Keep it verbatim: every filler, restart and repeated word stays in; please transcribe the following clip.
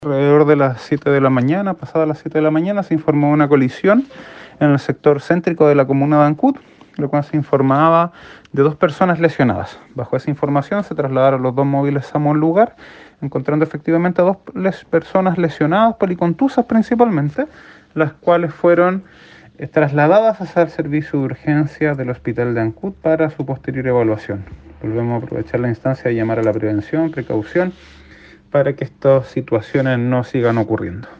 Alrededor de las siete de la mañana, pasada las siete de la mañana, se informó una colisión en el sector céntrico de la comuna de Ancud, lo cual se informaba de dos personas lesionadas. Bajo esa información se trasladaron los dos móviles a un lugar, encontrando efectivamente a dos les personas lesionadas, policontusas principalmente, las cuales fueron eh, trasladadas hacia el servicio de urgencia del hospital de Ancud para su posterior evaluación. Volvemos a aprovechar la instancia de llamar a la prevención, precaución, para que estas situaciones no sigan ocurriendo.